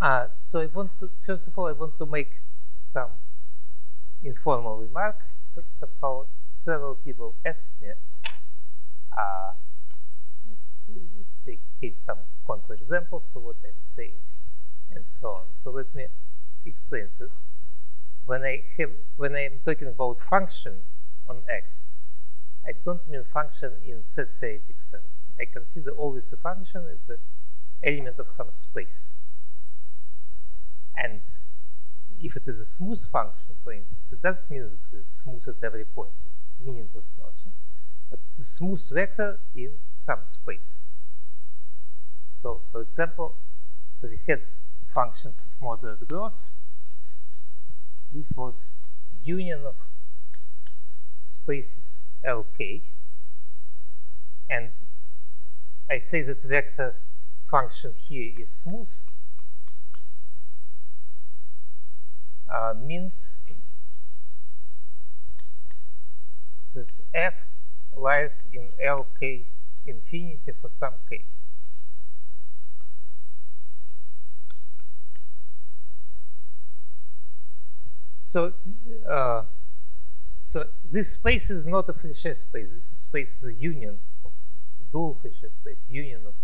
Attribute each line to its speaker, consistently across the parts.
Speaker 1: So I want to, first of all, I want to make some informal remark. Somehow several people asked me, they give some counterexamples to what I'm saying, and so on. So let me explain that. When I'm talking about function on X, I don't mean function in set theoretic sense. I consider always a function as an element of some space. And if it is a smooth function, for instance, it doesn't mean that it's smooth at every point. It's meaningless notion. But it's a smooth vector in some space. So, for example, so we had functions of moderate growth. This was union of spaces Lk. And I say that vector function here is smooth. Means that f lies in Lk infinity for some k. So this space is not a Fréchet space. This space is a union of dual Fréchet space, union of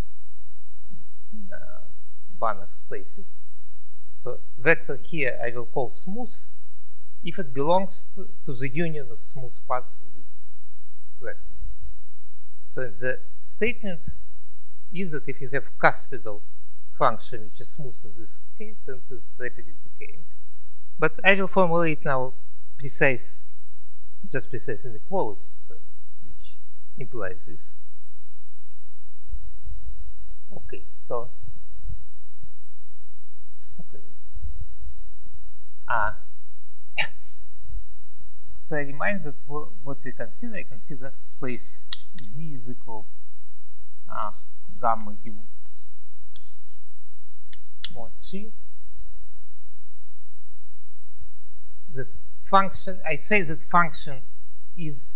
Speaker 1: Banach spaces. So vector here I will call smooth if it belongs to the union of smooth parts of these vectors. So the statement is that if you have cuspidal function which is smooth in this case, then it is rapidly decaying. But I will formulate now precise inequality, so which implies this. Okay, so so I remind that what we consider, I consider space Z is equal gamma U mod G. That function, I say that function is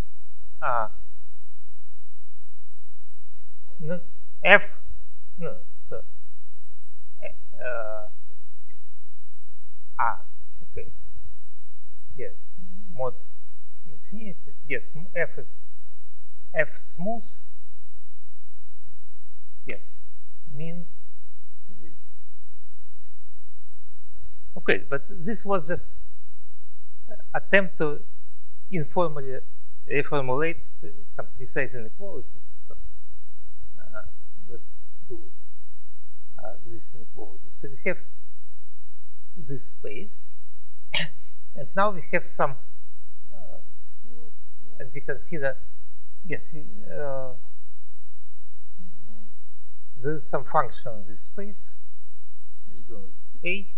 Speaker 1: f, no, so okay, yes, mod infinity, yes, f is f smooth, yes, means this. Okay, but this was just attempt to informally reformulate some precise inequalities. So let's do this inequality. So we have this space, and now we have some, and we consider, yes, there is some function in this space, A,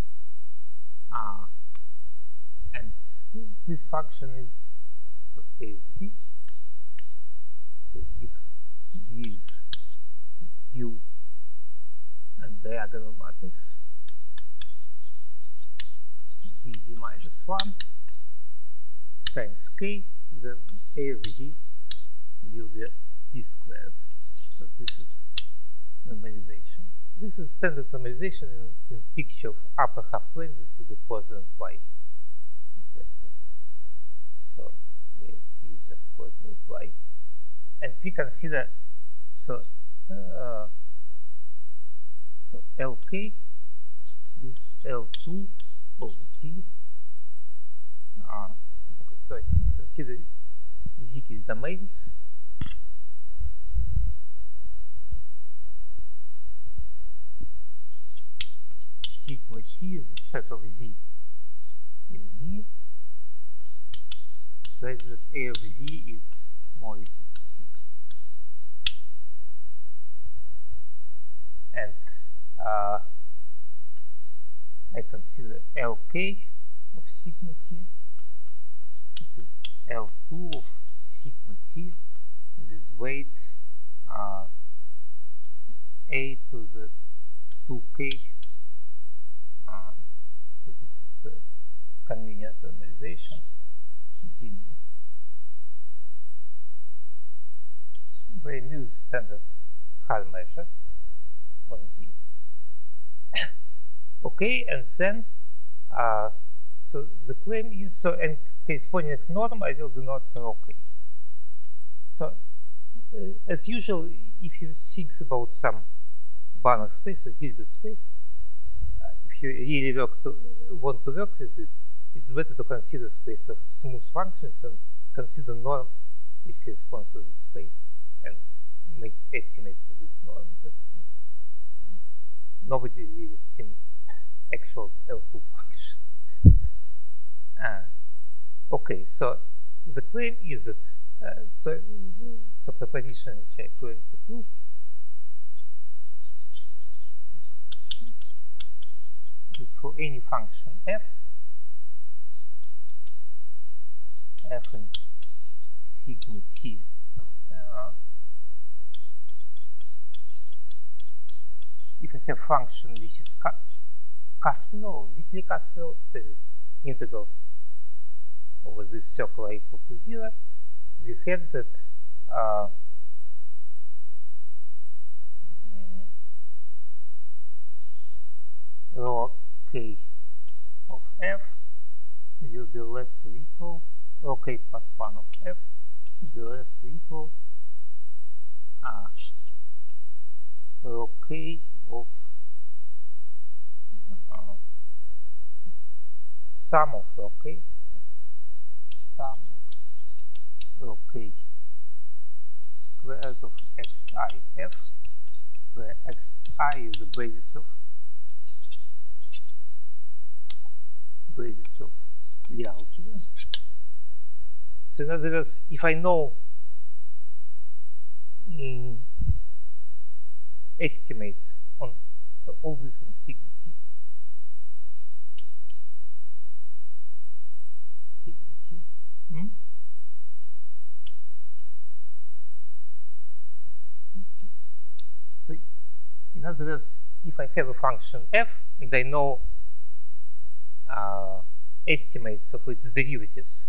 Speaker 1: and this function is so A of Z. So if Z is U and diagonal matrix ZZ minus 1 times K, then A of Z will be D squared. So this is normalization. This is standard normalization in picture of upper half plane. This will be coordinate Y. Exactly. So A of Z is just coordinate Y. And we consider, so Lk is L2 of Z. Okay, so I consider Zk domains. Sigma T is a set of Z in Z, such that A of Z is more equal to T. And I consider Lk of sigma T. It is L2 of sigma T with weight A to the 2K. So this is a convenient normalization, D mu. Where mu is standard Haar measure on Z. okay, and then so the claim is so and corresponding norm I will denote okay. So as usual, if you think about some Banach space or Hilbert space, if you really want to work with it, it's better to consider space of smooth functions and consider norm which corresponds to this space and make estimates for this norm. Just nobody really seen actual L2 function. Okay, so the claim is that so proposition which I'm going to prove that for any function f in sigma t if I have function which is Caspio or weakly Caspio, so integrals over this circle are equal to 0, we have that rho k of f will be less or equal, rho k plus 1 of f will be less or equal rho k of sum of rho k, sum of rho k squared of xi f, where xi is the basis of Lie algebra. So in other words, if I know estimates on so all this on sigma t, so in other words, if I have a function f and I know estimates of its derivatives,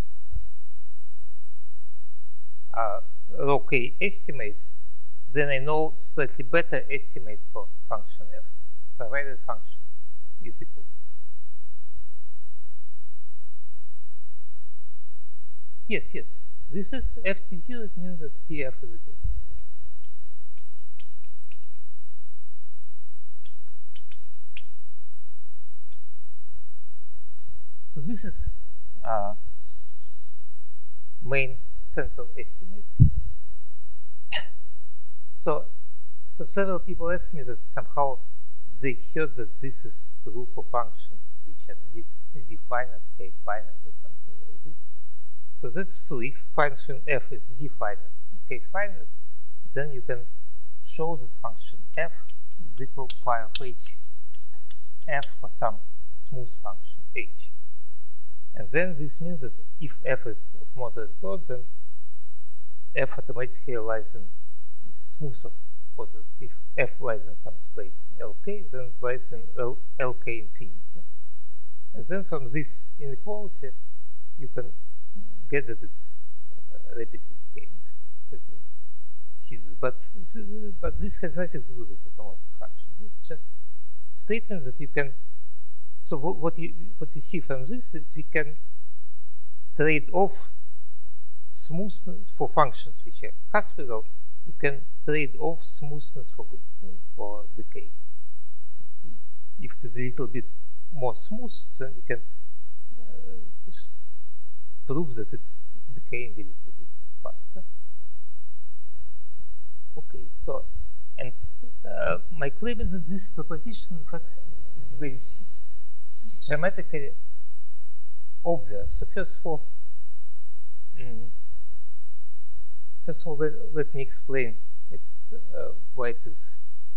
Speaker 1: rho k estimates, then I know slightly better estimate for function f, provided function is equal. Yes, yes. This is ft0, it means that pf is equal to 0. So this is main central estimate. So several people asked me that somehow they heard that this is true for functions which are z finite, k finite, or something like this. So that's true. If function f is z finite, k finite, then you can show that function f is equal to pi of h f for some smooth function h. And then this means that if f is of moderate growth, then f automatically lies in is smooth of order. If f lies in some space Lk, then it lies in Lk infinity. And then from this inequality, you can get that it's rapidly decaying. So you see this. But this has nothing to do with the homomorphic function. This is just statement that you can. So what we see from this is we can trade off smoothness for functions which are Caspidal. You can trade off smoothness for decay. So if it is a little bit more smooth, then we can prove that it's decaying a little bit faster. Okay, so and my claim is that this proposition, in fact, is very geometrically obvious. So first of all, let me explain why it is.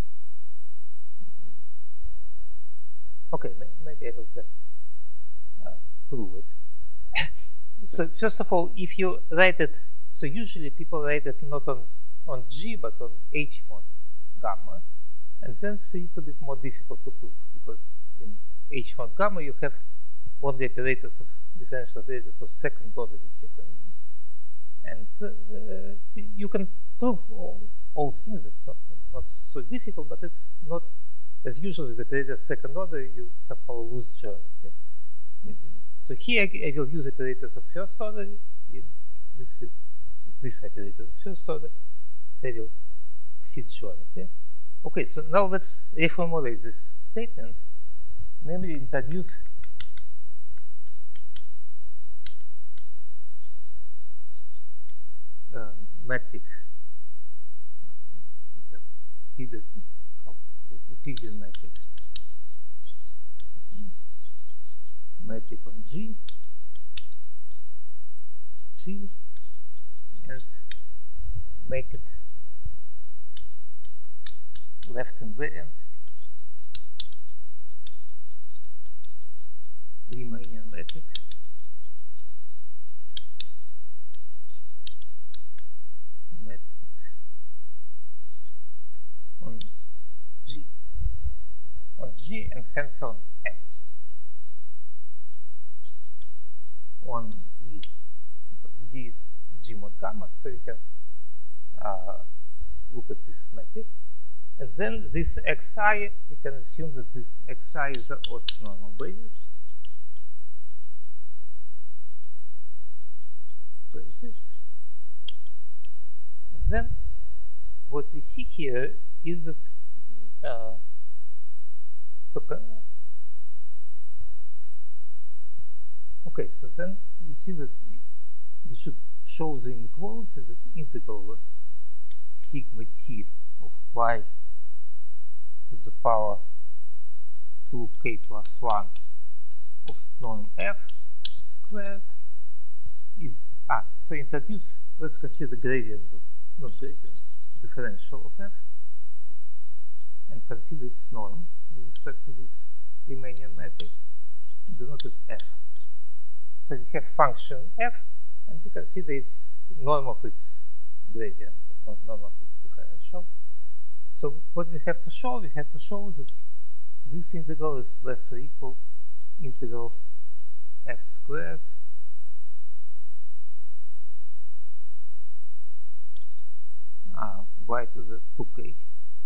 Speaker 1: Okay, maybe I will just prove it. So first of all, if you write it, so usually people write it not on G but on H mod gamma, and then it's a little bit more difficult to prove because in H mod gamma you have only operators of differential operators of second order which you can use, and you can prove all things. It's not so difficult, but it's not as usual with operators second order, you somehow lose geometry. So here I will use operators of first order. This operators of first order, they will see geometry. Okay, so now let's reformulate this statement, namely introduce metric hidden, how to call it, hidden metric on G, and make it left invariant Riemannian metric on G and hence on M on Z, because Z is G mod gamma, so you can look at this metric. And then this xi, we can assume that this xi is an orthonormal basis. And then what we see here is that okay, so then we see that we should show the inequality that integral sigma t of y to the power 2k plus 1 of norm f squared is, so introduce, let's consider gradient of, not gradient, differential of f, and consider its norm with respect to this Riemannian metric denoted f. So we have function f, and we consider its norm of its gradient, not norm of its differential. So what we have to show that this integral is less or equal integral f squared y to the 2k.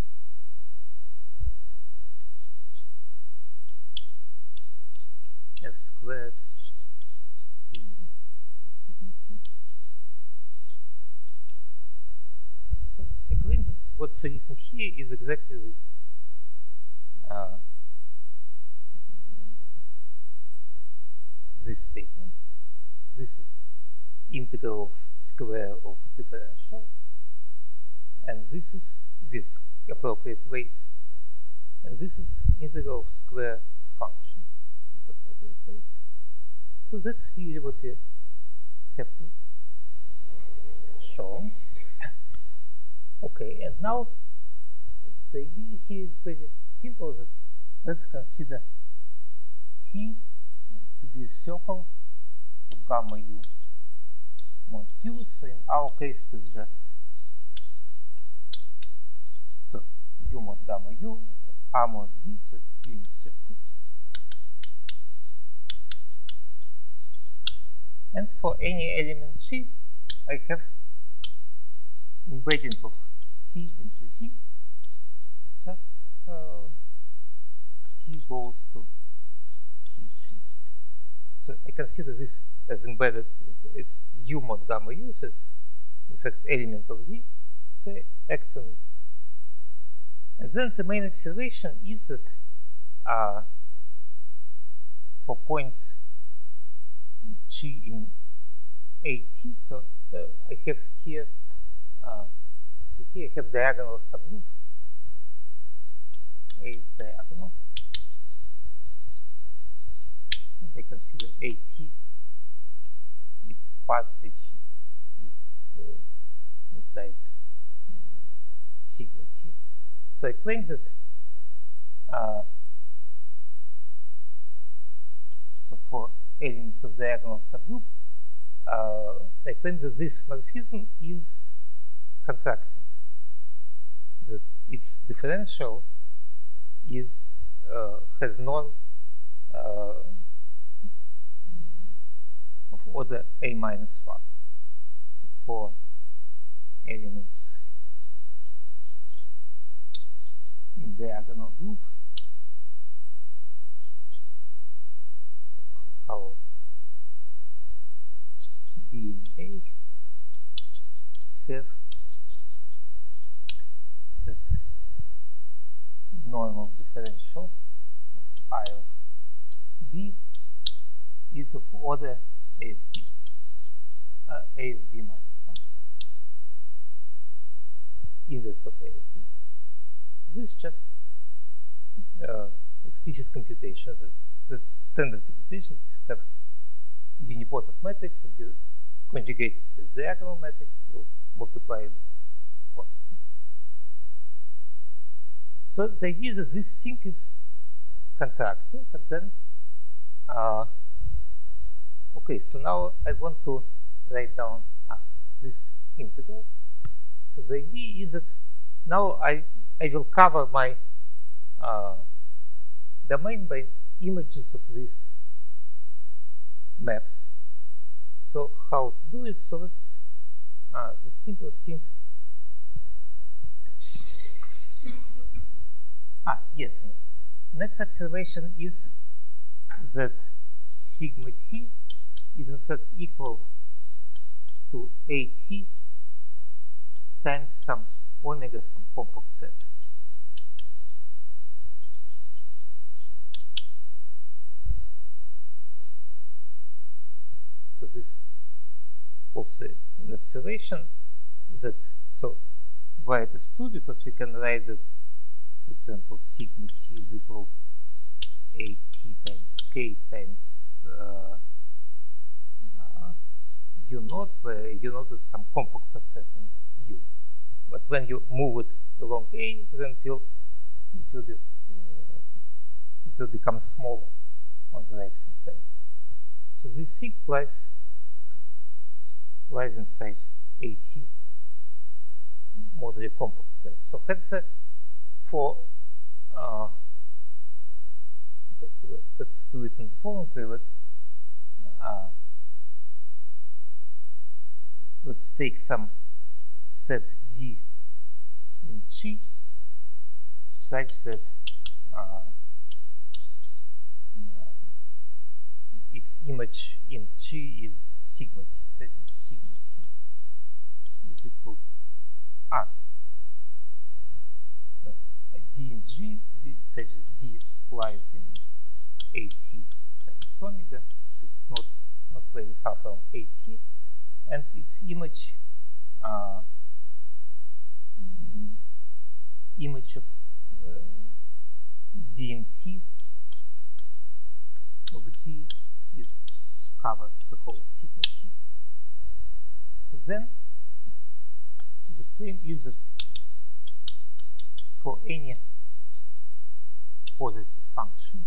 Speaker 1: F squared d mu sigma t. So I claim that what's written here is exactly this. This statement. This is integral of square of differential, and this is with appropriate weight, and this is integral of square of function with appropriate weight. So that's really what we have to show. Okay, and now the idea here is very simple, that let's consider T to be a circle, so gamma u mod u, so in our case it is just so u mod gamma u, r mod z, so it's unit circle. And for any element G, I have embedding of T into G, just T goes to Tg. So I consider this as embedded into its u mod gamma u, so it's in fact element of Z, so I act on it. And then the main observation is that for points G in AT, so I have here, so here I have diagonal subgroup. A is diagonal, and I consider AT its part which is inside sigma t. So I claim that so for elements of diagonal subgroup, I claim that this morphism is contracting, that its differential is has norm of order a minus 1. So for elements in diagonal group, normal differential of I of B is of order A of B, A of B minus 1, inverse of A of B. So this is just explicit computation. That's standard computation. If you have unipotent matrix and you conjugate it with diagonal matrix, you multiply it with constant. So the idea is that this thing is contracting, and then okay, so now I want to write down this integral. So the idea is that now I will cover my domain by images of these maps. So how to do it? So let's the simple thing. Yes. Next observation is that sigma t is in fact equal to AT times some omega, some compact set. So this is also an observation that, so why it is true, because we can write that, for example, sigma t is equal AT times k times u naught, where u naught is some compact subset in u. But when you move it along A, then it will become smaller on the right hand side. So this thing lies inside AT modular compact set. So hence for okay, so let's do it in the following way. Let's take some set D in G such that its image in G is sigma t, such that sigma t is equal D in G, such that D lies in AT times omega, so it's not very far from AT, and its image image of D in T of D covers the whole sigma t. So then the claim is that for any positive function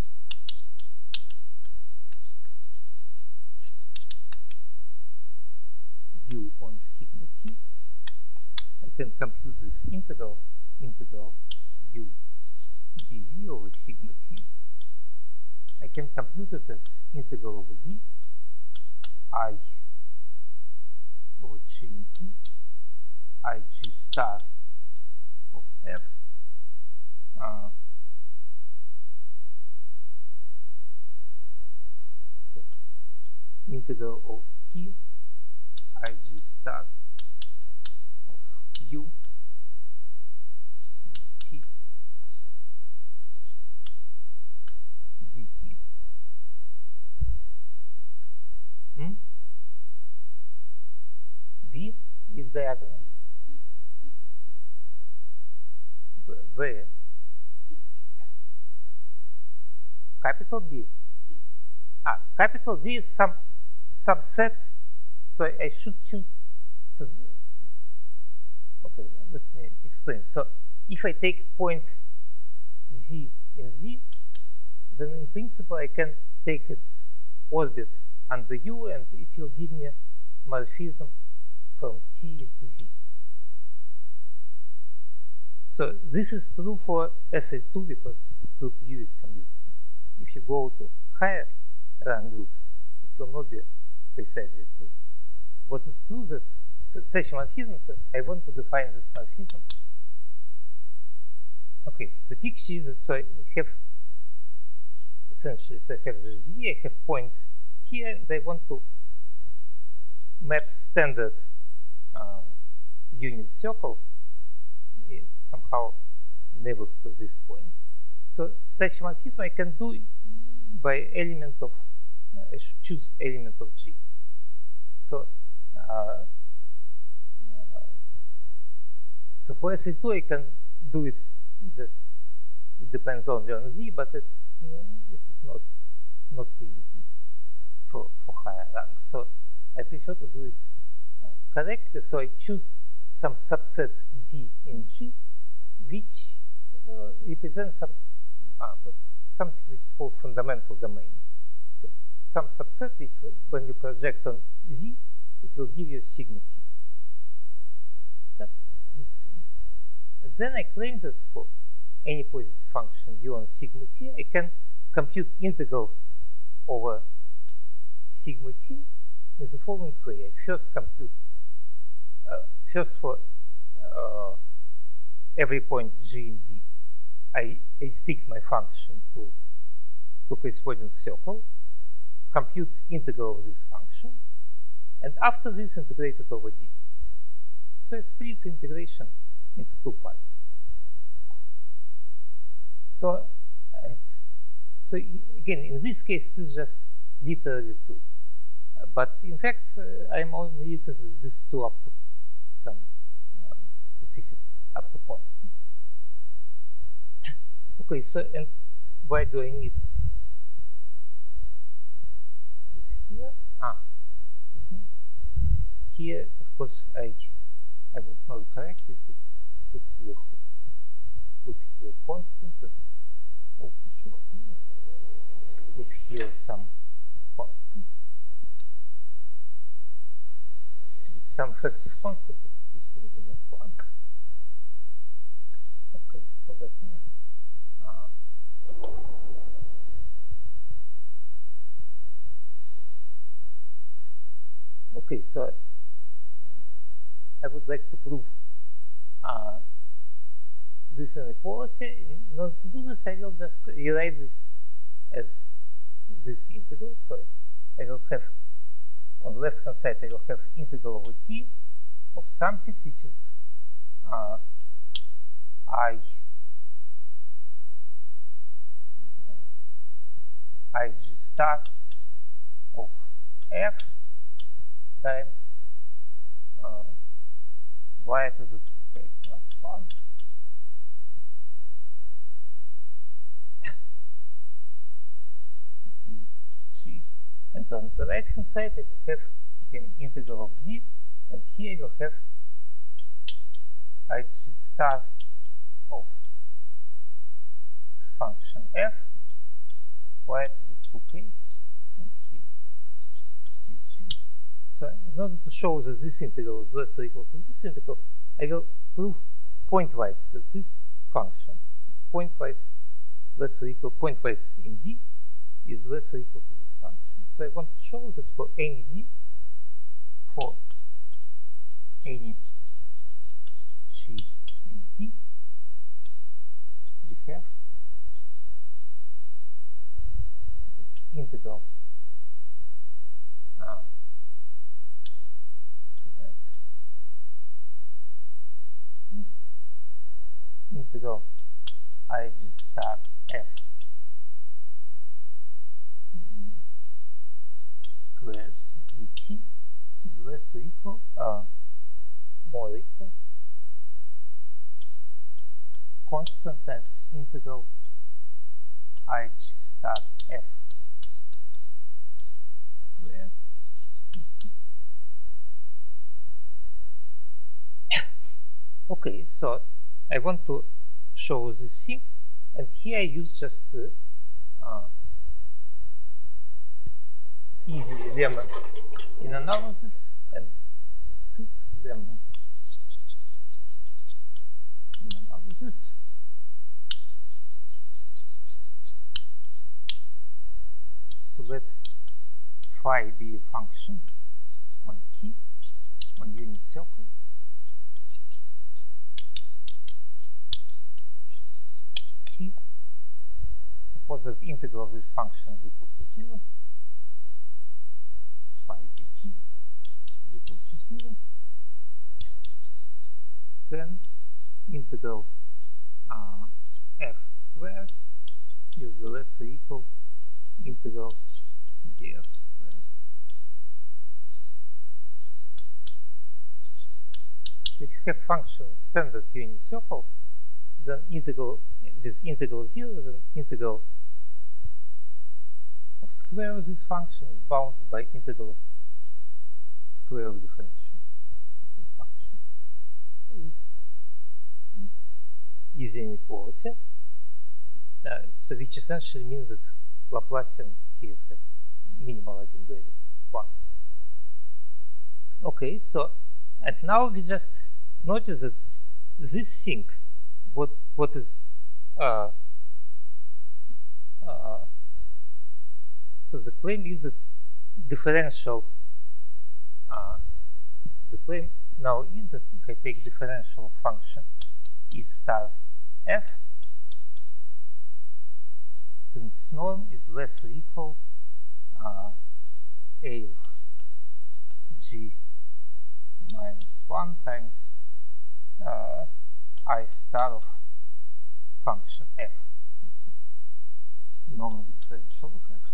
Speaker 1: u on sigma t, I can compute this integral u dz over sigma t. I can compute it as integral over d I over g in t I g star of f so integral of t I g star of u dt dt. B is diagonal. Where? Capital B. Capital D is some subset. So I should choose. So, okay, let me explain. So if I take point Z in Z, then in principle I can take its orbit under U, and it will give me morphism from T into Z. So this is true for SL2 because group U is commutative. If you go to higher rank groups, it will not be precisely true. What is true that such morphism, so I want to define this morphism. Okay, so the picture is that so I have essentially, so I have the Z, I have point here, and I want to map standard unit circle somehow neighborhood of this point. such morphism I can do by element of, I should choose element of G. So, so for SL2 I can do it just, it depends only on Z, but it is not really good for higher ranks. So I prefer to do it correctly. So I choose some subset D in G, which represents something which is called fundamental domain. So some subset which, when you project on Z, it will give you sigma T. Just this thing. And then I claim that for any positive function u on sigma T, I can compute integral over sigma T in the following way. I first compute, first for every point G in D, I restrict my function to corresponding circle, compute integral of this function, and after this integrate it over D. So I split the integration into two parts. So again, in this case, it is just literally 2. But in fact, I'm only using this 2 up to some specific, up to constant. Okay, so and why do I need this here? Excuse me. Here, of course, I was not correct. It should be put here constant, and also should be put here some constant, some effective constant, which maybe not 1. Okay, so let me. Okay, so I would like to prove this inequality. In order to do this, I will just rewrite this as this integral. So I will have, on the left hand side, I will have integral over T of something which is Ig star of F times y to the 2k plus 1 dg. And on the right hand side, I will have again integral of d, and here I will have Ig star of function f y to the 2k, and here dg. So in order to show that this integral is less or equal to this integral, I will prove pointwise that this function is pointwise less or equal, pointwise in D is less or equal to this function. So I want to show that for any D, for any G in D, we have the integral integral Ig star f squared dt is less or equal, more equal, constant times integral Ig star f squared dt. Okay, so I want to show this thing, and here I use just easy lemma in analysis, and that's lemma in analysis. So let phi be a function on T, on unit circle. T. Suppose that the integral of this function is equal to 0. Phi dt is equal to 0. Then integral f squared will be less or equal integral df squared. So if you have function standard unit circle, then integral with integral 0, then integral of square of this function is bounded by integral of square of differential of this function. This is inequality. So which essentially means that Laplacian here has minimal eigenvalue 1. Okay, so and now we just notice that this thing, what is so the claim is that differential. So the claim now is that if I take differential function E star f, then its norm is less or equal a of g minus 1 times I star of function f, which is norm of differential of f.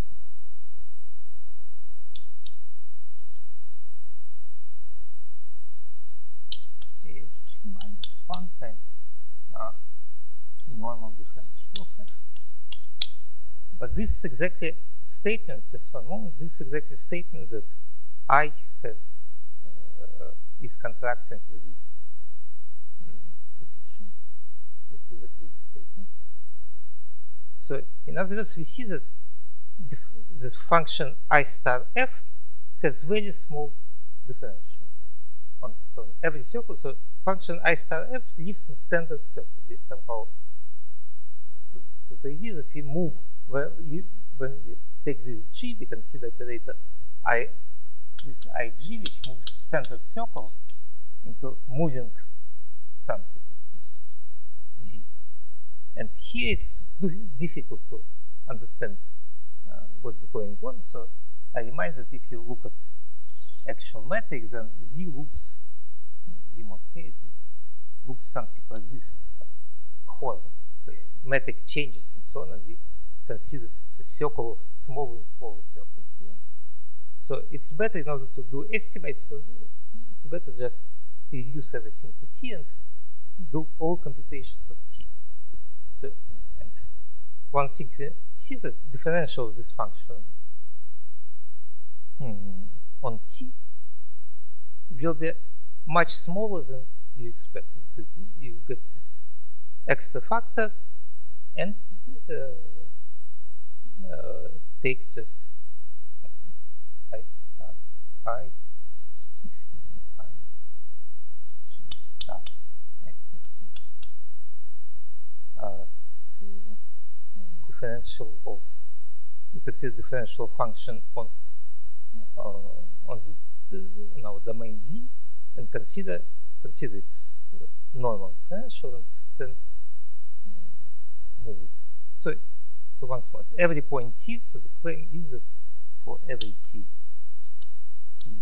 Speaker 1: A of g minus 1 times norm of differential of f. But this is exactly statement, just for a moment, this is exactly statement that I has is contracting with this coefficient. That's exactly the statement. So in other words, we see that the function I star f has very small differential on every circle. So function I star f lives in standard circle. We somehow so the idea that we move when we take this g, we consider operator this ig, which moves standard circle into moving something z. And here it's difficult to understand what's going on. So I remind that if you look at actual metrics, then z looks z mod k, looks something like this with some horn. So metric changes and so on, and we consider the circle of smaller and smaller circle here. So it's better in order to do estimates, so it's better just reduce everything to t and do all computations on t. So, and one thing we see that differential of this function on t will be much smaller than you expected. You get this extra factor and take just I star I excuse me I g star I just differential of you could see the differential function on our domain z and consider its normal differential and then move it. So once more, every point t, so the claim is that for every t, so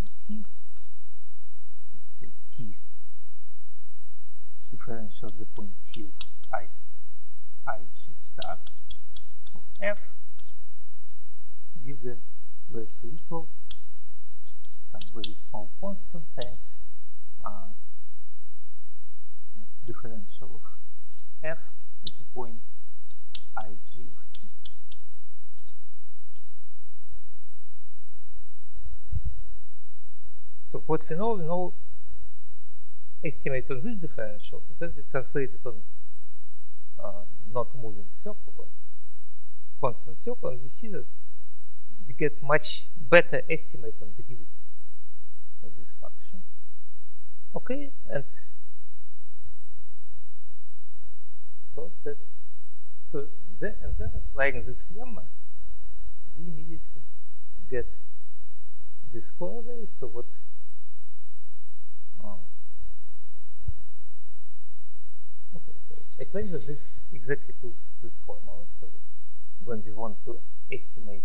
Speaker 1: say t differential of the point t of ig star of f will be less or equal some very small constant times differential of f at the point ig of t. So what we know estimate on this differential, then we translate it on not moving circle, on constant circle, and we see that we get much better estimate on derivatives of this function. Okay, and so that's then applying this lemma, we immediately get this corollary. So what okay, so I claim that this exactly proves this formula. So when we want to estimate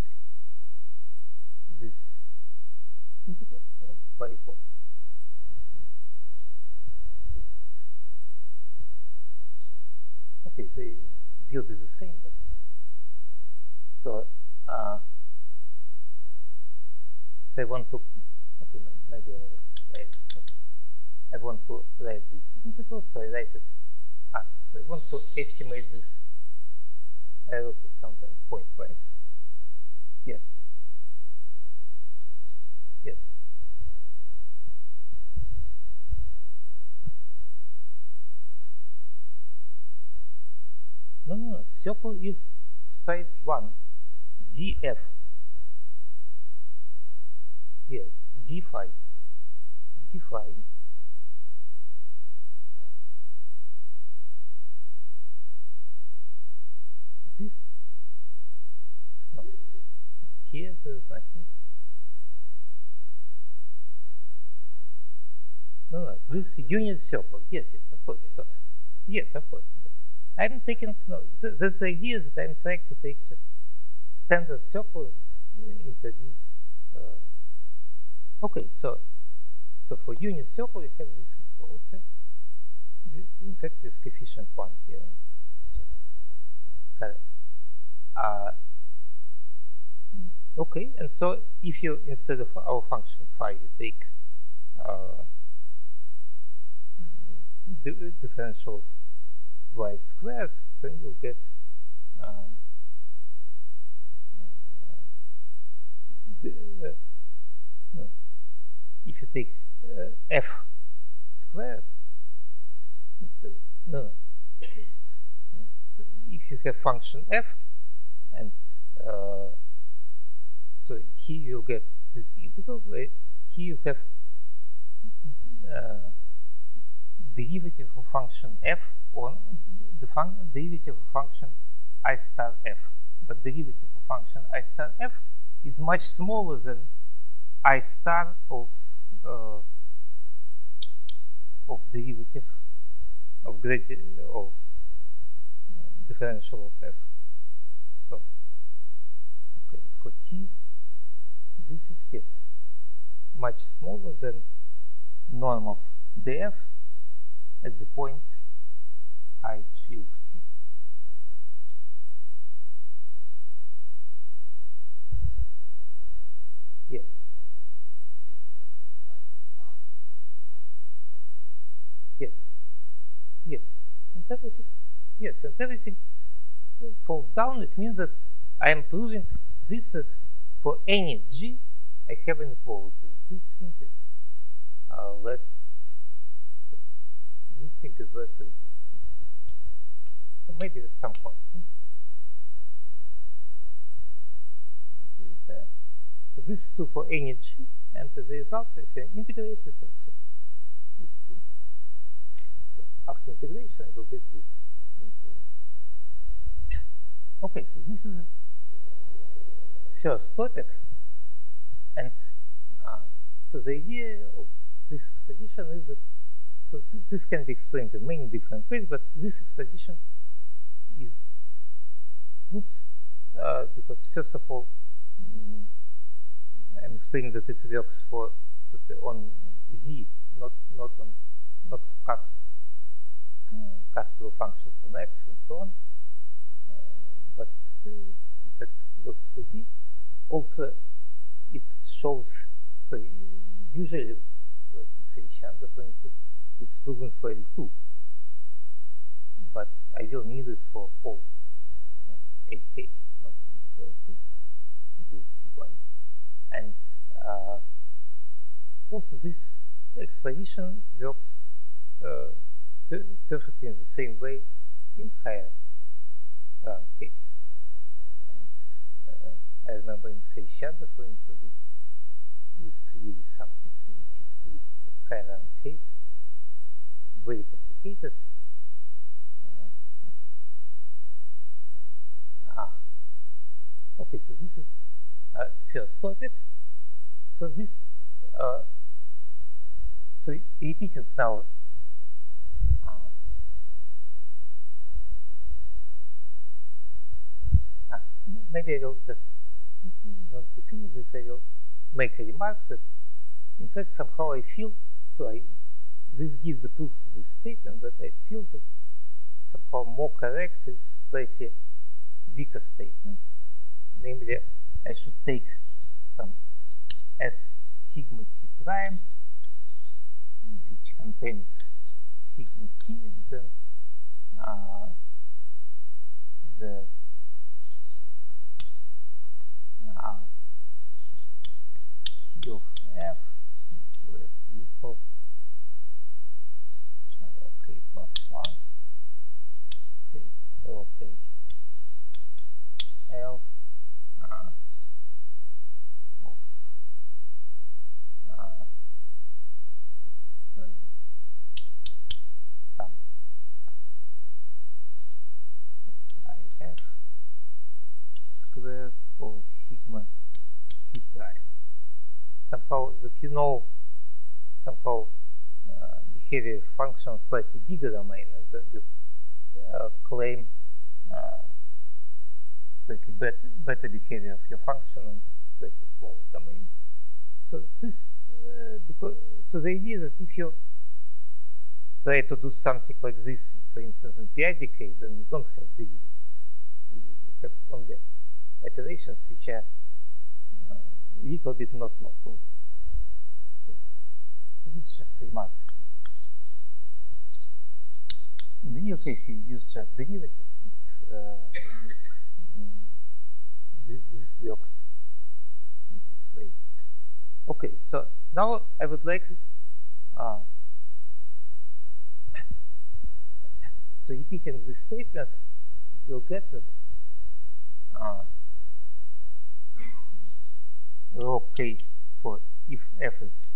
Speaker 1: this integral of variable, okay, they will be the same, but So, so I want to, okay, maybe I'll write. So I want to write this integral, so I write it. So I want to estimate this. I wrote it somewhere pointwise. Yes. Yes. No. Circle is size 1. df. Yes. d phi. d phi. This? No. Here there's nothing. No. This unit circle. Yes, of course. So, yes, of course. But I'm taking, no, that's the idea that I'm trying to take just standard circle, introduce. Okay, so for unit circle, you have this inequality. In fact, with coefficient 1 here, it's just correct. Okay, and so if you, instead of our function phi, you take the differential of y squared, then you'll get if you take f squared instead, no. So if you have function f, and so here you'll get this integral, where here you have derivative of function f on the derivative of function I star f, but derivative of function I star f is much smaller than I star of derivative of differential of f. So okay, for t, this is yes much smaller than norm of df at the point ig of t. Yes. Yes. Yes. And everything. Yes, and everything falls down. It means that I am proving this, that for any g, I have an equality. This thing is less. So this thing is less or equal to this. So maybe it's some constant. So this is true for any g, and as a result, if you integrate it, also is true. So after integration, I will get this inequality. Okay, so this is the first topic, and so the idea of this exposition is that, so this can be explained in many different ways, but this exposition is good because first of all, I'm explaining that it works for, so to say, on z, not for Caspero functions on x and so on, but in fact it works for z. Also, it shows, so usually, like in Harish-Chandra, for instance, it's proven for L2, but I will need it for all Lk, not only for L2. We'll see why. And also this exposition works perfectly in the same way in higher rank case. And I remember in Harish-Chandra, for instance, this really is something, his proof of higher rank case, very complicated. Okay, so this is first topic. So this, so repeating now, maybe I will just, to finish this, I will make a remark that, in fact, somehow I feel, so this gives the proof of this statement, but I feel that somehow more correct is slightly weaker statement, namely I should take some S sigma t prime, which contains sigma t, and then the C of f is less or equal k plus 1, k, okay, L of sum xif squared over sigma t prime. Somehow that you know somehow behavior function slightly bigger domain, and then you claim slightly better behavior of your function on slightly smaller domain. So this so the idea is that if you try to do something like this, for instance, in PID case, then you don't have derivatives. You have only operations which are a little bit not local. So this is just a remark. In the real case, you use just derivatives, and this works in this way. Okay, so now I would like so repeating this statement, you'll get that rho k for if f is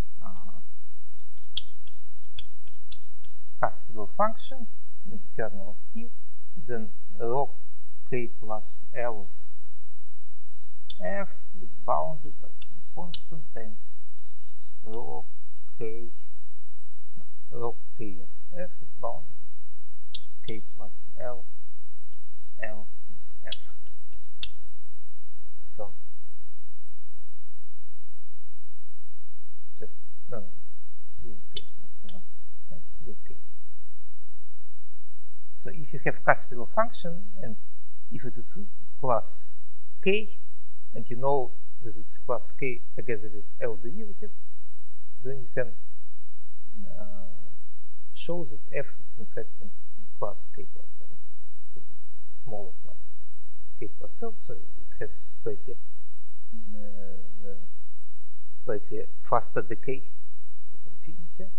Speaker 1: Caspidal function in the kernel of P, then rho k plus L of f is bounded by some constant times rho k of f is bounded by k plus L of f. So just here k plus L and here k. So if you have Caspidal function, and if it is class k, and you know that it's class k together with L derivatives, then you can show that f is in fact in class k plus L, so smaller class k plus L, so it has slightly faster decay at infinity.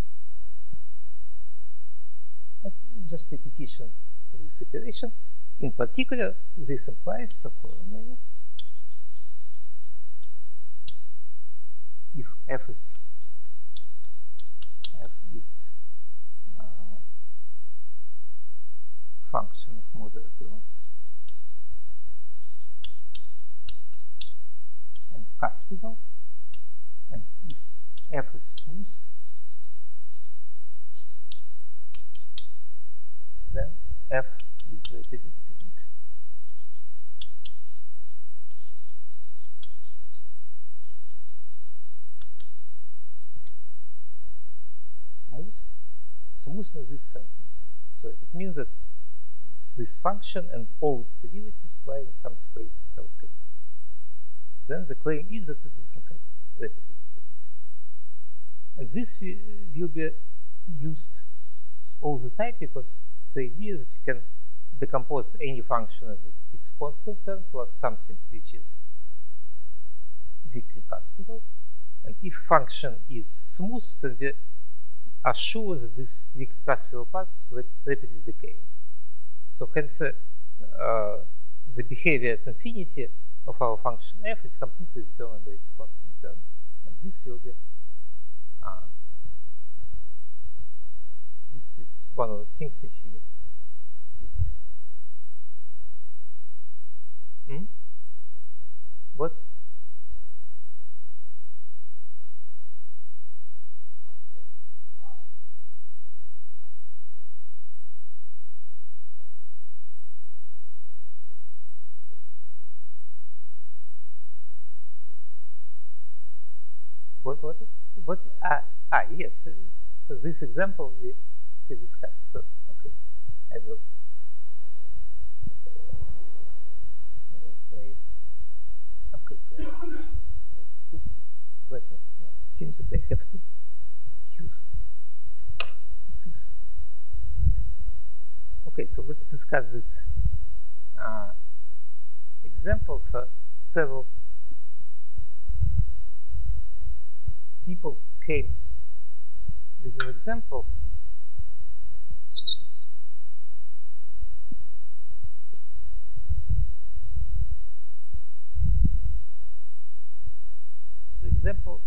Speaker 1: And just repetition of this operation. In particular, this implies, so corollary, if f is function of moderate growth and Caspidal, and if f is smooth, then f is rapidly decaying. Smooth in this sense. So it means that this function and all its derivatives lie in some space Lk. Then the claim is that it is in fact rapidly decaying. And this will be used all the time, because the idea is that we can decompose any function as its constant term plus something which is weakly Caspidal. And if function is smooth, then we are sure that this weakly Caspidal part is rapidly decaying. So hence the behavior at infinity of our function f is completely determined by its constant term. And this will be this is one of the things which we use. What? What? Yes. So this example we discussed. So okay, I will. So wait. Let's look better. It seems that I have to use this. Okay, so let's discuss this example. So several people came with an example. So example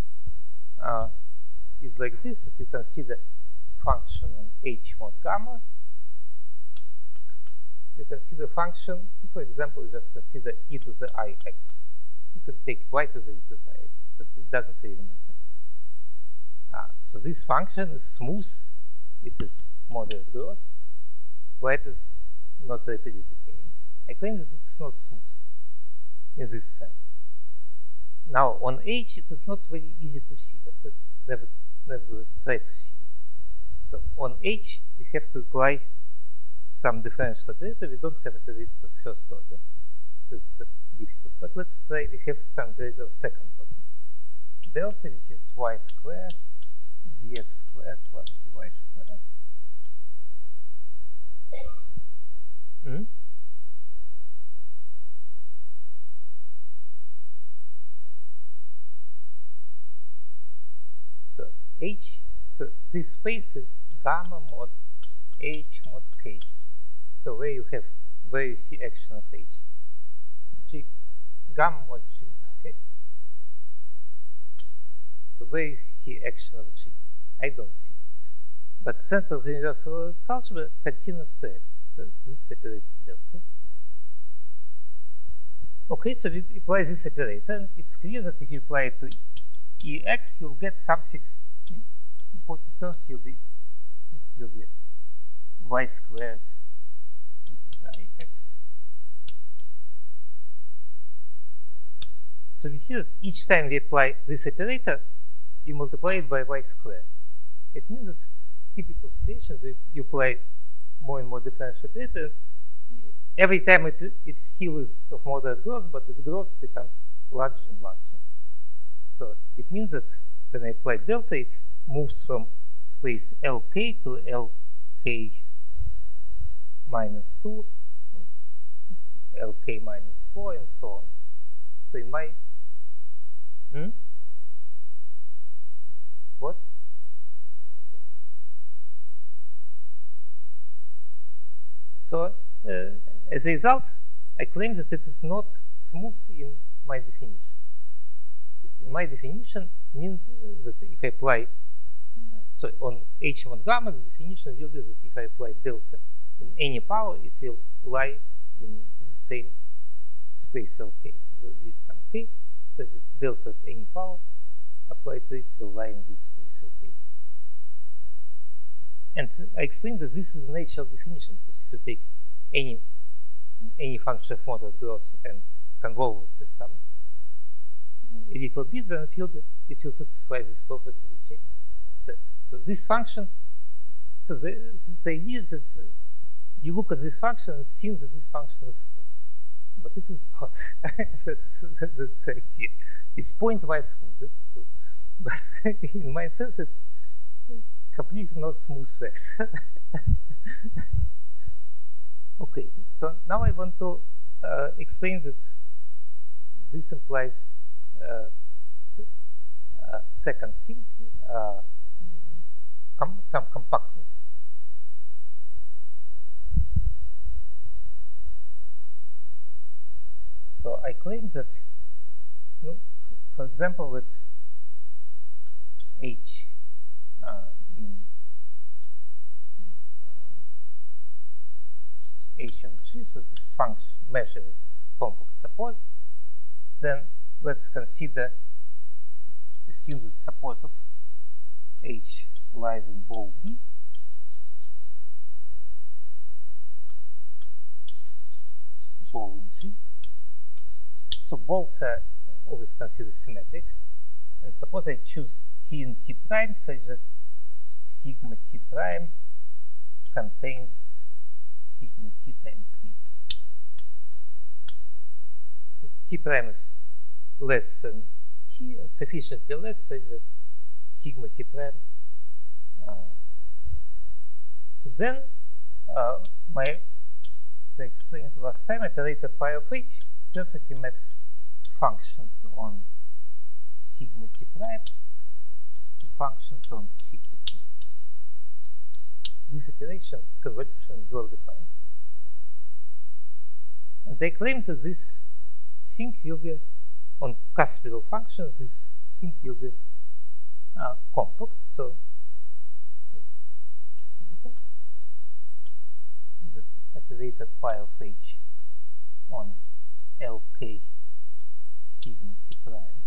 Speaker 1: is like this, that you consider function on H mod gamma. You consider function, for example, you just consider e to the ix. You can take y to the e to the ix, but it doesn't really matter. So this function is smooth, it is moderate growth, why it is not rapidly decaying. I claim that it's not smooth in this sense. Now, on H, it is not very easy to see, but let's nevertheless try to see it. So, on H, we have to apply some differential operator. We don't have operators of first order. That's difficult. But let's try, we have some operator of second order. Delta, which is y squared, dx squared plus dy squared. So H, so this space is gamma mod H mod K. So where you see action of H. G, gamma mod G, okay? So where you see action of G? I don't see. But center of universal algebra continues to act. So this operator delta. Okay, so we apply this operator, and it's clear that if you apply it to Ex, you'll get something. Important terms will be y squared e to the ix. So we see that each time we apply this operator, you multiply it by y squared. It means that it's typical situations where you apply more and more differential operator. Every time it still is of moderate growth, but the growth becomes larger and larger. So it means that when I apply delta, it moves from space Lk to Lk minus 2, Lk minus 4, and so on. So in my what? So as a result, I claim that it is not smooth in my definition. So in my definition means that if I apply, so on H1 gamma, the definition will be that if I apply delta in any power, it will lie in the same space Lk. So there is some k, so that delta at any power applied to it will lie in this space Lk. And I explained that this is a natural definition, because if you take any function of moderate growth and convolve it with some little bit, then it will satisfy this property which I said. So this function, so the idea is that you look at this function, it seems that this function is smooth, but it is not. that's the idea. It's pointwise smooth, that's true. But in my sense, it's completely not smooth vector. Okay, so now I want to explain that this implies second thing, some compactness. So I claim that, for example, let's H in H of G, so this function measure is compact support. Then let's consider, assume that support of H lies in ball B. Ball in G. So balls are always considered symmetric. And suppose I choose T and T prime such that sigma T prime contains sigma T times B. So T prime is less than t and sufficiently less such that sigma t prime. So then, as I explained last time, operator pi of h perfectly maps functions on sigma t prime to functions on sigma t. This operation, convolution, is well defined. And I claim that this thing will be, on Caspidal functions, this thing will be compact. So the operator pi of h on Lk sigma t prime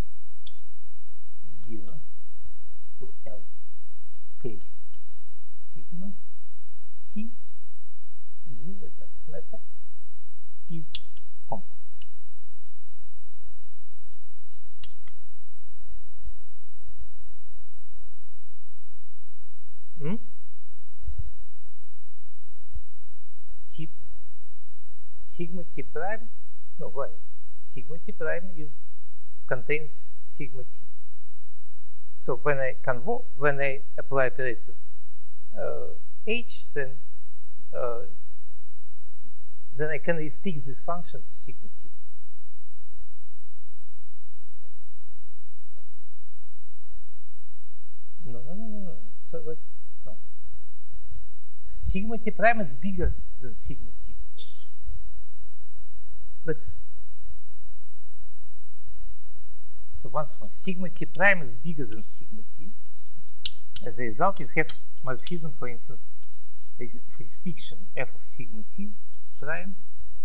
Speaker 1: 0 to Lk sigma t 0 doesn't matter is compact. Sigma t prime, no, why? Sigma t prime contains sigma t. So when I apply operator h, then I can restrict this function to sigma t. No. So let's no. So sigma t prime is bigger than sigma t. So once more, sigma t prime is bigger than sigma t. As a result, you have morphism, for instance, of restriction f of sigma t prime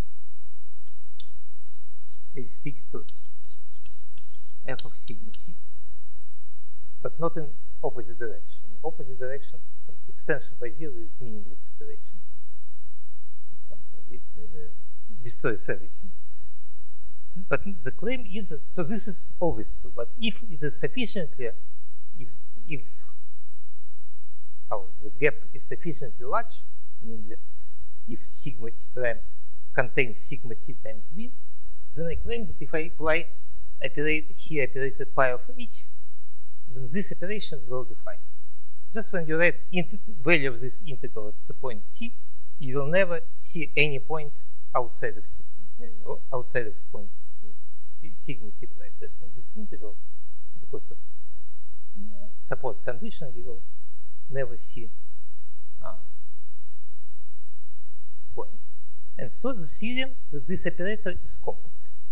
Speaker 1: restricts to f of sigma t, but not in opposite direction. Opposite direction, some extension by 0 is meaningless operation. Somehow it destroys everything. But the claim is that, so this is always true, but if it is sufficiently, if the gap is sufficiently large, namely if sigma t prime contains sigma t times b, then I claim that if I apply operator pi of h, then this operation is well defined. Just when you write value of this integral at the point t, you will never see any point outside of t, outside of point sigma t prime. Just in this integral, because of support condition, you will never see this point. And so the theorem that this operator is compact.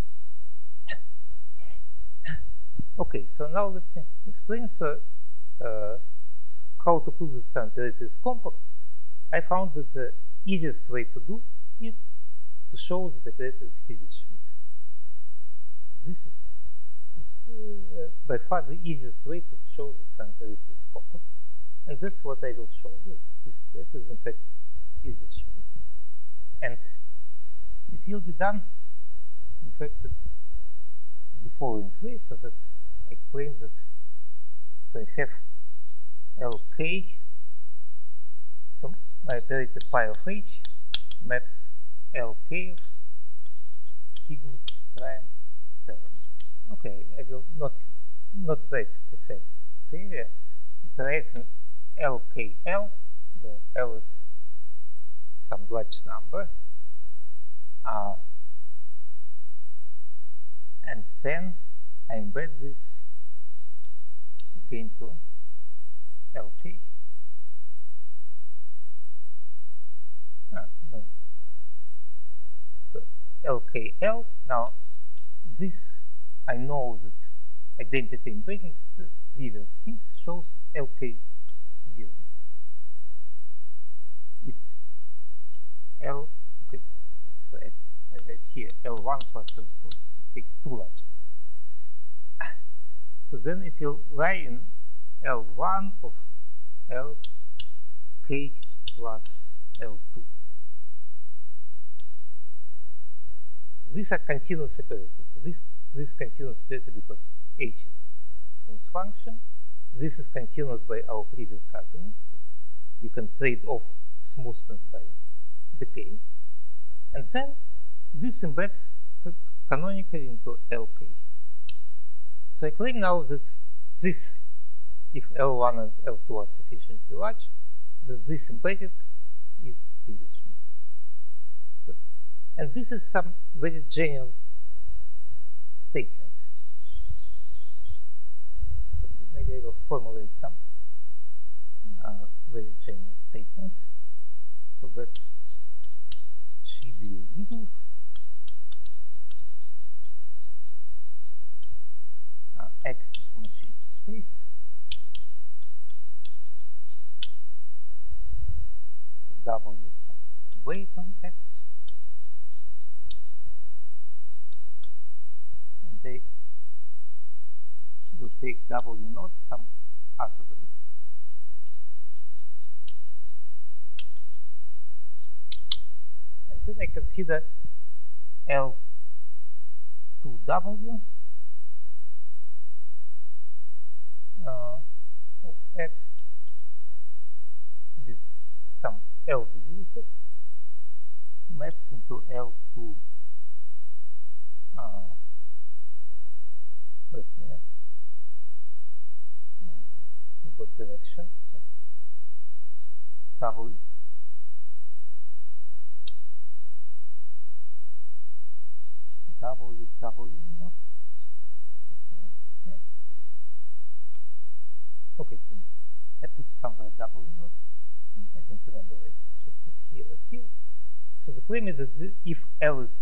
Speaker 1: Okay, so now let me explain. So how to prove that some operator is compact. I found that the easiest way to do it to show that the operator is Hilbert-Schmidt. This is by far the easiest way to show that some operator is compact, and that's what I will show. That this operator is in fact Hilbert-Schmidt, and it will be done in fact in the following way, so that I claim that, so I have Lk, so my operator pi of h maps Lk of sigma t prime term. Okay, I will not write precise theory. It writes in LKL, where L is some large number, and then I embed this again to Lk. No. So LKL, now this, I know that identity embedding, this previous thing, shows Lk0. It L, okay, let's write, I write here L1 plus L2, take two large numbers. So then it will lie in L1 of Lk plus L2. So these are continuous operators. So this continuous operator because h is smooth function. This is continuous by our previous arguments. You can trade off smoothness by decay. And then this embeds canonically into Lk. So I claim now that this, if L1 and L2 are sufficiently large, that this embedding is Hilbert-Schmidt. So, and this is some very general statement. So maybe I will formulate some very general statement. So let she be a V group. X is homogeneous space. So W some weight on X. And they will take W naught some other weight. And then I consider L2W of X with some L derivatives maps into L2. Let me in what direction? Just W. W naught. Okay, I put somewhere W naught. I don't remember where it's put here or here. So the claim is that if L is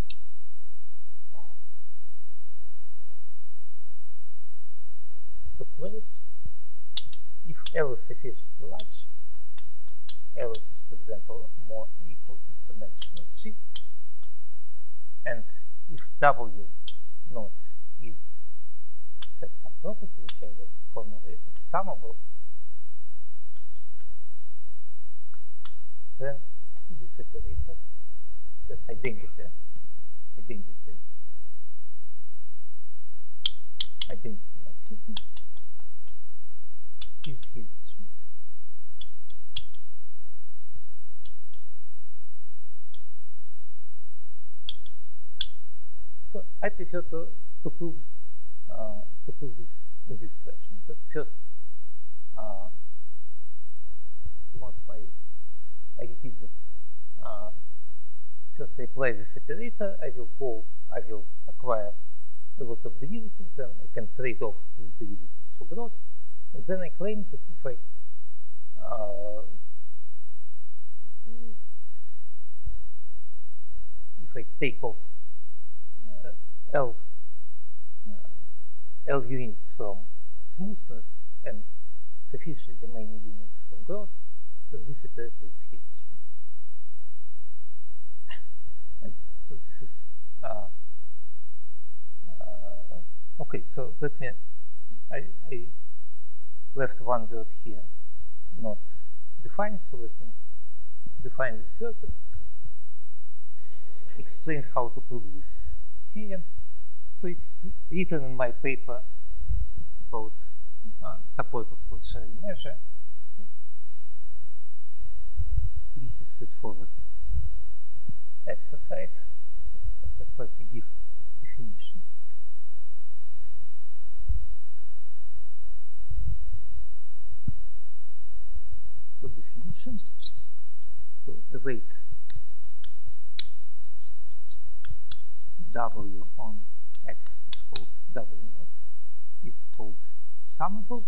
Speaker 1: so claim if L is sufficiently large, L is, for example, more equal to the dimension of G, and if W naught has some property which I will formulate as summable, then this operator, just identity morphism is Hilbert-Schmidt. So I prefer to prove this in this fashion. That first, so once I repeat that. First, I apply this operator. I will acquire a lot of derivatives, and I can trade off these derivatives for growth. And then I claim that if I take off L units from smoothness and sufficiently many units from growth, then this operator is Hilbert-Schmidt. And so this is okay. So let me. I left one word here not defined. So let me define this word and explain how to prove this theorem. So it's written in my paper about support of positional measure. It's a pretty straightforward exercise. So just let me give definition. So definition. So a weight W on X is called W naught, is called summable.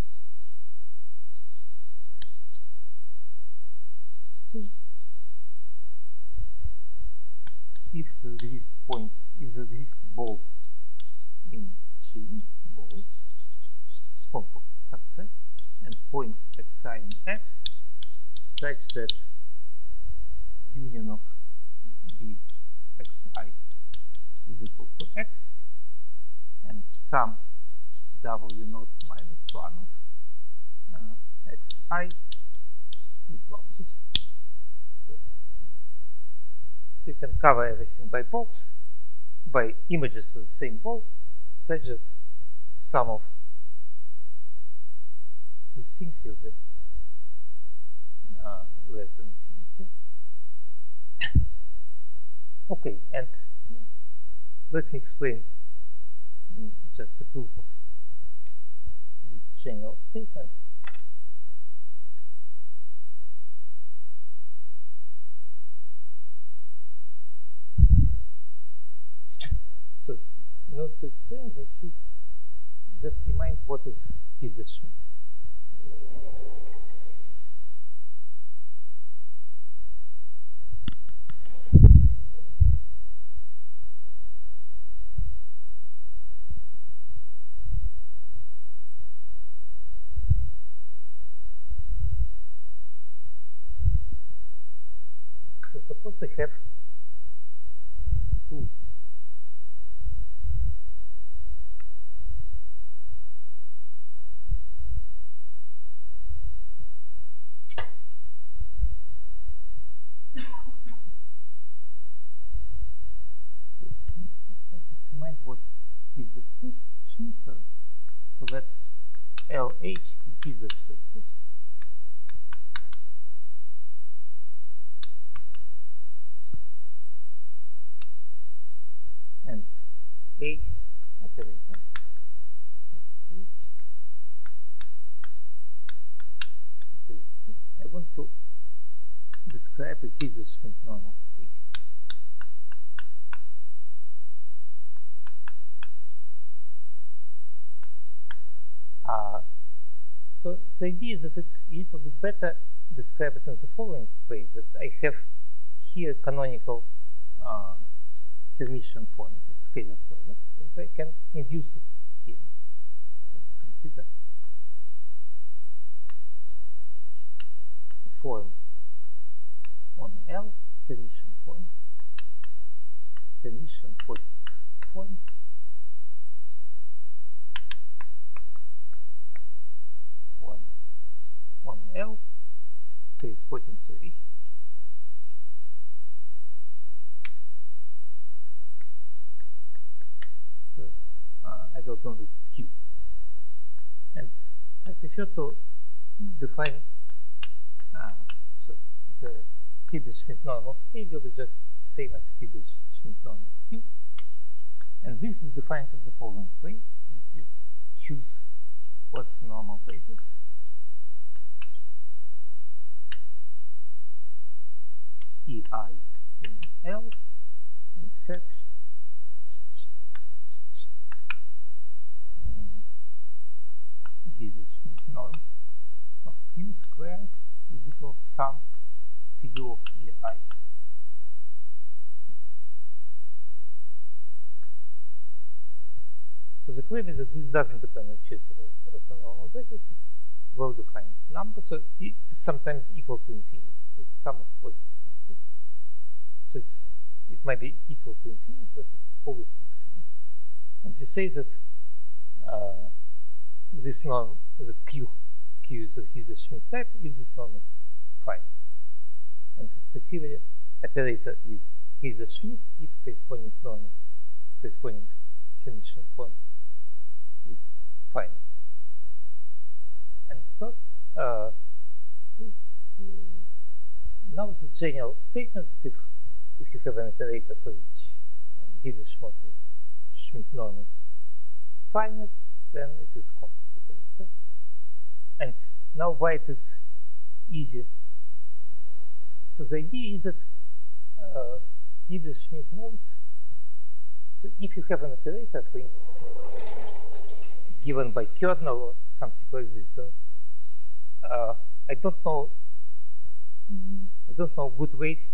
Speaker 1: If there exist points, if there exist ball in G, ball, compact subset, and points xi and x, such that union of B xi is equal to x, and sum W naught minus 1 of xi is bounded. So you can cover everything by balls, by images with the same ball, such that sum of this thing will be less than infinity. Okay, and let me explain just the proof of general statement. So in order to explain it, I should just remind what is Hilbert-Schmidt. So suppose I have two just remind what Hilbert-Schmidt, so let LH be Hilbert spaces. And A operator. H operator. I want to describe a Hilbert-Schmidt norm of A. So the idea is that it's a little bit better describe it in the following way, that I have here canonical Hermitian form, the scalar product, and I can induce it here. So consider the form on L, Hermitian form, Hermitian positive form, on L corresponding to A. So I will do the Q. And I prefer to define so the Hilbert-Schmidt norm of A will be just the same as Hilbert-Schmidt norm of Q. And this is defined in the following way. You choose orthonormal basis. EI in L and set Hilbert-Schmidt norm of Q squared is equal to sum Q of EI. So the claim is that this doesn't depend on choice of orthonormal basis. It's well-defined number, so it is sometimes equal to infinity. So it's sum of positive numbers. So it might be equal to infinity, but it always makes sense. And we say that this norm, that Q is of Hilbert-Schmidt type, if this norm is finite. And respectively, operator is Hilbert-Schmidt if corresponding norm is corresponding Hermitian form is finite. And so now the general statement that if you have an operator for which Hilbert-Schmidt norm is finite, then it is compact operator. And now why it is easy. So the idea is that Hilbert-Schmidt norms, so if you have an operator, for instance, given by kernel or something like this, then I don't know good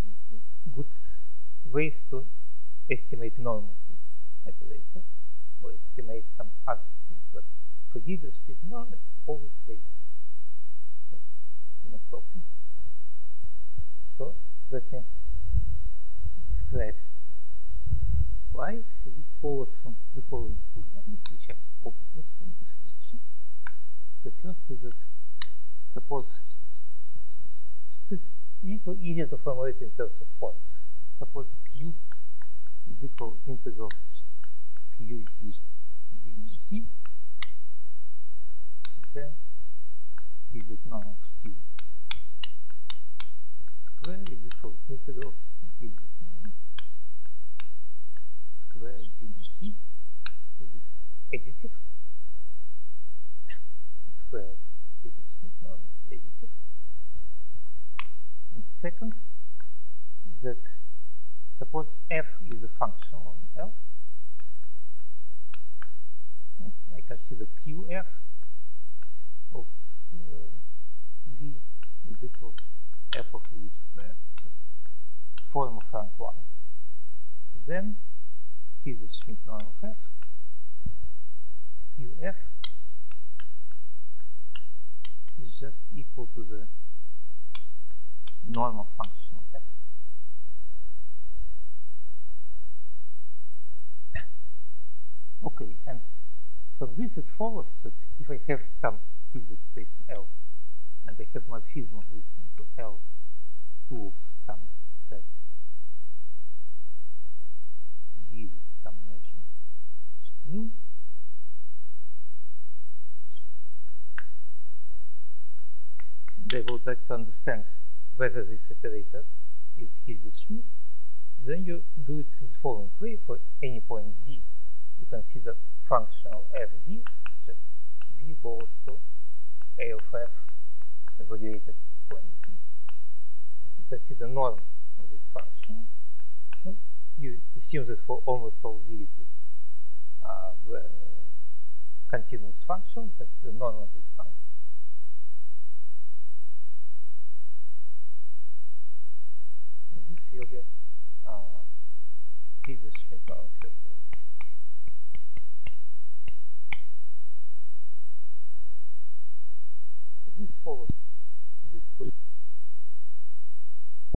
Speaker 1: ways to estimate norm of this operator or estimate some other things. But for Hilbert-Schmidt norm, it's always very easy. Just no problem. So let me describe why. So this follows from the following two lemmas, which are obvious from definition. So first is that suppose so it's a little easier to formulate in terms of forms. Suppose Q is equal integral QZ d mu z. So then Hilbert norm of Q square is equal integral Hilbert norm square d mu z. So this additive square of Hilbert-Schmidt norm is additive. And second, that suppose f is a function on L, and I consider qf of v is equal to f of v squared, just form of rank 1. So then Hilbert-Schmidt norm of f, qf, is just equal to the normal function of f. Okay, and from this it follows that if I have some Hilbert space L and I have morphism of this into L2 of some set Z with some measure mu, and I would like to understand whether this operator is Hilbert-Schmidt, then you do it in the following way. For any point Z, you consider functional fz, just v goes to a of f evaluated at point Z. You consider norm of this function. You assume that for almost all Z it is continuous function. You consider norm of this function. And this will be Hilbert-Schmidt norm of your operator. This follows